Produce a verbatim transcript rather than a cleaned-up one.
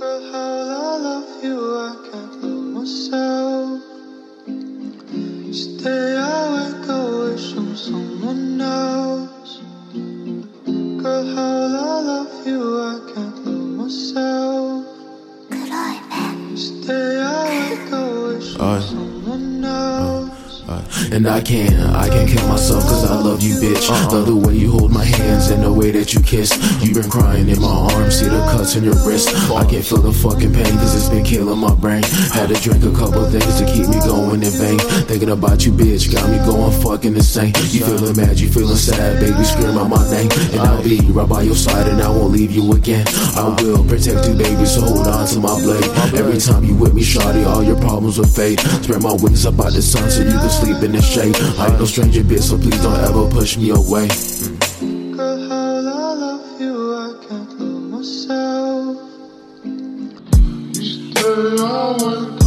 Girl, how I love you, I can't love myself. Stay awake, I wish on someone else. Girl, how I love you, I can't love myself. Stay awake, I wish on someone else. And I can't, I can't kill myself cause I love you, bitch. uh-uh. Love the way you hold my hands and the way that you kiss. You been crying in my arms, see the cuts in your wrist. I can't feel the fucking pain cause it's been killing my brain. Had to drink a couple things to keep me going in vain. Thinking about you, bitch, got me going fucking insane. You feeling mad, you feeling sad, baby, scream out my name. And I'll be right by your side and I won't leave you again. I will protect you, baby, so hold on to my blade. Every time you with me, shawty, all your problems will fade. Spread my wings up by the sun so you can sleep in the shade. I ain't no stranger, bitch, so please don't ever push me away. Girl, how I love you, I can't love myself. Stay awake.